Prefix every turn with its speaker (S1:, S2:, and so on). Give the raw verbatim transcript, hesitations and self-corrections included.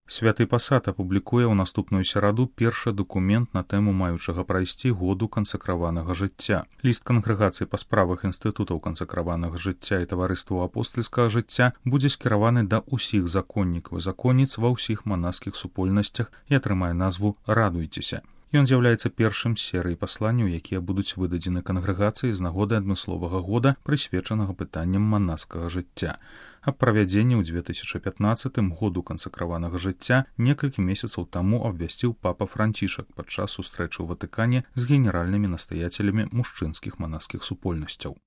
S1: Святы пасад апублікуе ў наступную сераду першы дакумент на тэму маючага прайсці году кансакраванага жыцця. Ліст кангрэгацыі па справах інстытутаў кансакраванага жыцця і таварыстваў апостальскага жыцця будзе скіраваны да ўсіх законнікаў і законніц ва ўсіх манаскіх супольнасцях і атрымае назву «Радуйцеся». Ён з'яўляецца першым з серыі пасланняў, якія будуць выдадзены кангрэгацыі з нагоды адмысловага года, прысвечанага пытанням манаскага жыцця. Аб правядзенні ў дзве тысячы пятнаццатым году кансакраванага жыцця некалькі месяцаў таму абвясціў папа Францішак падчас сустрэчы ў Ватыкане з генеральнымі настаяцелямі мужчынскіх манаскіх супольнасцяў.